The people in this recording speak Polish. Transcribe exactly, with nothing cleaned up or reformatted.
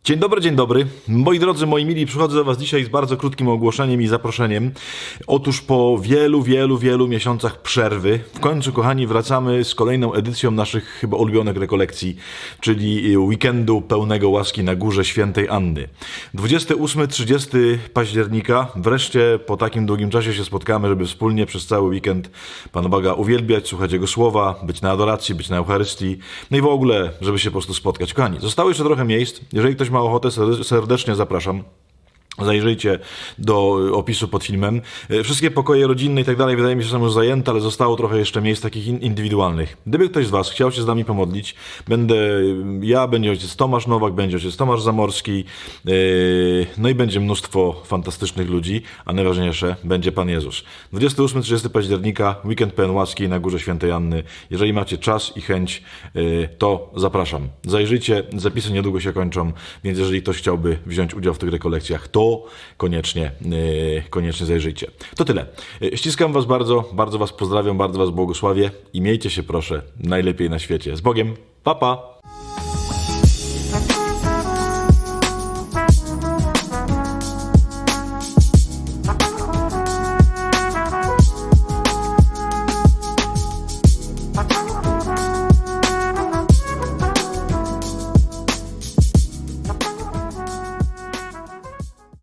Dzień dobry, dzień dobry. Moi drodzy, moi mili, przychodzę do Was dzisiaj z bardzo krótkim ogłoszeniem i zaproszeniem. Otóż po wielu, wielu, wielu miesiącach przerwy, w końcu, kochani, wracamy z kolejną edycją naszych chyba ulubionych rekolekcji, czyli weekendu pełnego łaski na Górze Świętej Anny. dwudziestego ósmego trzydziestego października, wreszcie po takim długim czasie się spotkamy, żeby wspólnie przez cały weekend Pana Boga uwielbiać, słuchać Jego słowa, być na adoracji, być na Eucharystii, no i w ogóle, żeby się po prostu spotkać. Kochani, zostało jeszcze trochę miejsc. Jeżeli ktoś ma ochotę, serdecznie zapraszam. Zajrzyjcie do opisu pod filmem. Wszystkie pokoje rodzinne i tak dalej wydaje mi się, że są już zajęte, ale zostało trochę jeszcze miejsc takich indywidualnych. Gdyby ktoś z Was chciał się z nami pomodlić, będę ja, będzie ojciec Tomasz Nowak, będzie ojciec Tomasz Zamorski, no i będzie mnóstwo fantastycznych ludzi, a najważniejsze, będzie Pan Jezus. dwudziestego ósmego trzydziestego października, weekend pełen łaski na Górze Świętej Anny. Jeżeli macie czas i chęć, to zapraszam. Zajrzyjcie, zapisy niedługo się kończą, więc jeżeli ktoś chciałby wziąć udział w tych rekolekcjach, to koniecznie, koniecznie zajrzyjcie. To tyle. Ściskam Was bardzo, bardzo Was pozdrawiam, bardzo Was błogosławię i miejcie się proszę najlepiej na świecie. Z Bogiem, pa pa!